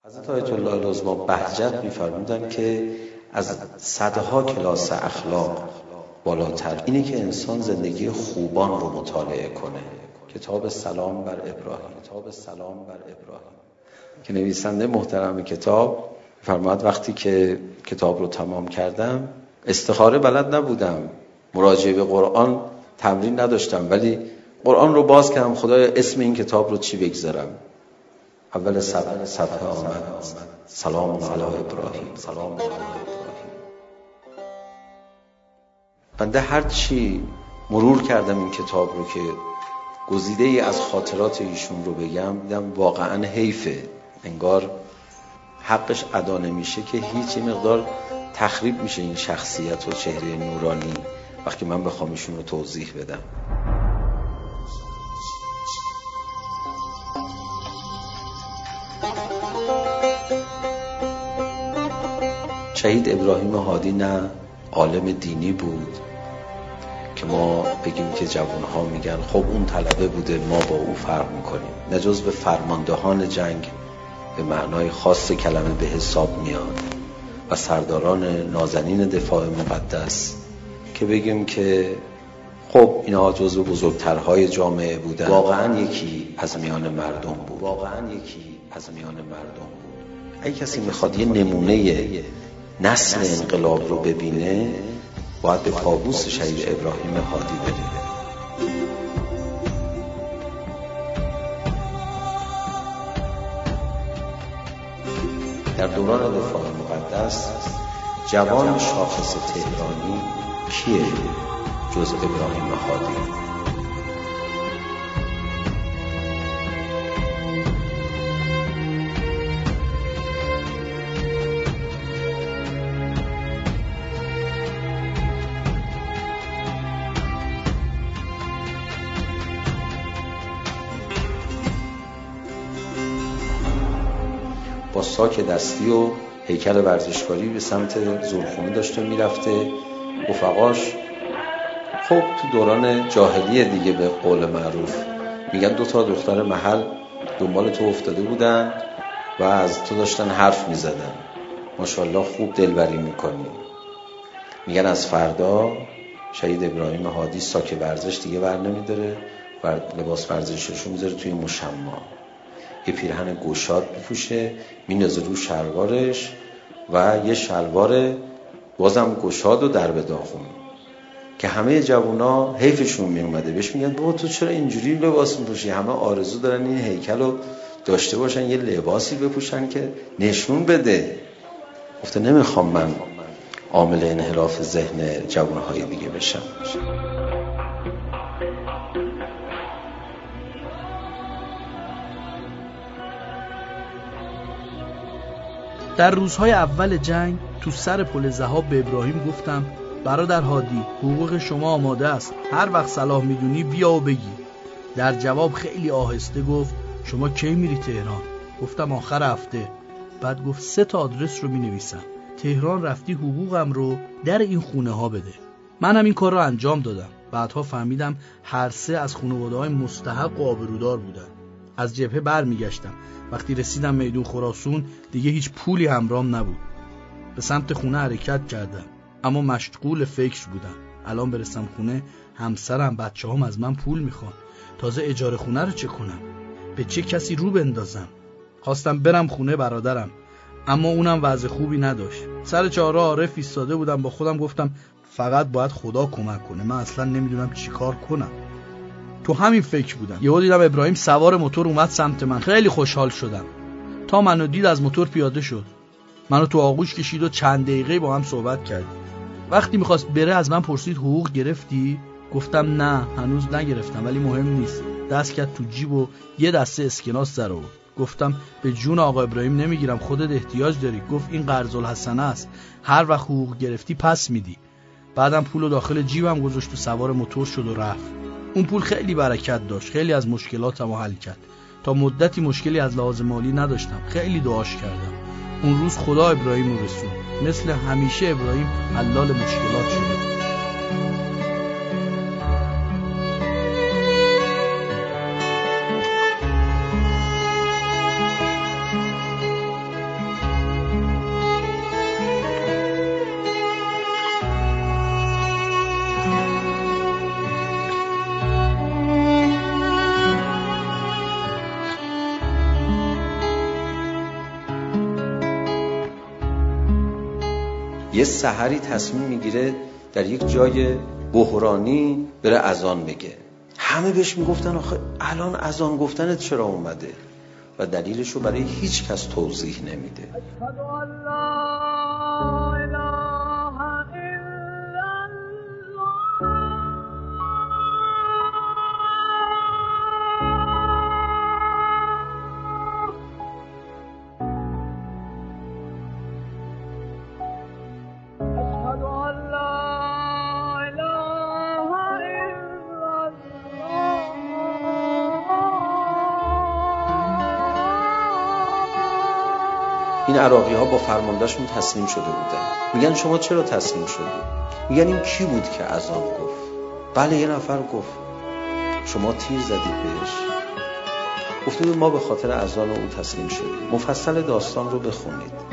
حضرت آیت الله العظما بهجت می‌فرمودند که از صدها کلاس اخلاق بالاتر اینه که انسان زندگی خوبان رو مطالعه کنه. کتاب سلام بر ابراهیم که نویسنده محترم کتاب فرمود وقتی که کتاب رو تمام کردم استخاره بلد نبودم، مراجعه به قرآن تمرین نداشتم، ولی قرآن رو باز کردم خدایا اسم این کتاب رو چی بگذارم. اول صفحه آمد سلام علی ابراهیم. بنده هر چی مرور کردم این کتاب رو که گزیده ای از خاطرات ایشون رو بگم دیدم واقعا حیفه، انگار حقش ادا نمیشه که هیچ مقدار تخریب میشه این شخصیت و چهره نورانی وقتی من بخوام ایشون رو توضیح بدم. شهید ابراهیم هادی نه عالم دینی بود که ما بگیم که جوانها میگن خب اون طلبه بوده ما با او فرق میکنیم، نه جزو فرماندهان جنگ به معنای خاص کلمه به حساب میاد و سرداران نازنین دفاع مقدس که بگیم که خب اینها جزو بزرگترهای جامعه بودن. واقعا یکی از میان مردم بود. اگه کسی میخواد یه نمونه نسل انقلاب رو ببینه باید به کابوس شهید ابراهیم هادی ببینه. در دوران دفاع مقدس جوان شاخص تهرانی کیه جز ابراهیم هادی؟ با ساک دستی و هیکل ورزشکاری به سمت زورخونه داشته میرفته. رفقاش خب تو دوران جاهلیه دیگه به قول معروف میگن 2 دختر محل دنبال تو افتاده بودن و از تو داشتن حرف میزدن، ماشاءالله خوب دلبری میکنی. میگن از فردا شهید ابراهیم هادی ساک ورزش دیگه بر نمیداره و لباس ورزشیشو میذاره توی مشما، یه پیرهن گشاد بپوشه میندازه رو شلوارش و یه شلوار بازم گشاد و در به داغون که همه جوونا حیفشون میومده بهش میگن بابا تو چرا اینجوری لباس میپوشی؟ همه آرزو دارن این هیکل رو داشته باشن، یه لباسی بپوشن که نشون بده. گفته نمیخوام من عامل انحراف ذهن جوانهای دیگه بشم. در روزهای اول جنگ تو سر پل ضحاب به ابراهیم گفتم برادر هادی حقوق شما آماده است، هر وقت صلاح میدونی بیا و بگی. در جواب خیلی آهسته گفت شما کی میری تهران؟ گفتم آخر هفته. بعد گفت 3 آدرس رو مینویسم، تهران رفتی حقوقم رو در این خونه ها بده. منم این کار رو انجام دادم. بعدها فهمیدم هر 3 از خانواده‌های مستحق و آبرودار بودن. از جبهه برمیگشتم. وقتی رسیدم میدون خراسون دیگه هیچ پولی همراهم نبود. به سمت خونه حرکت کردم اما مشغول فکر بودم. الان برسم خونه همسرم بچه‌هام از من پول میخوان. تازه اجاره خونه رو چه کنم؟ به چه کسی رو بندازم؟ خواستم برم خونه برادرم اما اونم وضع خوبی نداشت. سر چهارراه عارف ایستاده بودم، با خودم گفتم فقط باید خدا کمک کنه، من اصلا نمیدونم چی کار کنم. تو همین فکر بودم یهو دیدم ابراهیم سوار موتور اومد سمت من. خیلی خوشحال شدم. تا منو دید از موتور پیاده شد، منو تو آغوش کشید و چند دقیقه با هم صحبت کردیم. وقتی میخواست بره از من پرسید حقوق گرفتی؟ گفتم نه هنوز نگرفتم ولی مهم نیست. دست کرد تو جیب و یه دسته اسکناس در آورد. گفتم به جون آقا ابراهیم نمیگیرم، خودت احتیاج داری. گفت این قرض الحسنه است، هر وقت حقوق گرفتی پس میدی. بعدم پولو داخل جیبم گذاشت و سوار موتور شد و رفت. اون پول خیلی برکت داشت، خیلی از مشکلاتمو حل کرد. تا مدتی مشکلی از لحاظ مالی نداشتم. خیلی دعاش کردم. اون روز خدا ابراهیم رو رسوند. مثل همیشه ابراهیم حلال مشکلات شده. یه سحری تصمیم میگیره در یک جای بحرانی بره اذان بگه. همه بهش میگفتن آخه الان اذان گفتنت چرا اومده؟ و دلیلشو برای هیچ کس توضیح نمیده. این عراقی ها با فرماندهشون تسلیم شده بودن. میگن شما چرا تسلیم شدی؟ میگن این کی بود که اذان گفت؟ بله یه نفر گفت. شما تیر زدید بهش؟ گفته بود ما به خاطر اذان او تسلیم شدیم. مفصل داستان رو بخونید.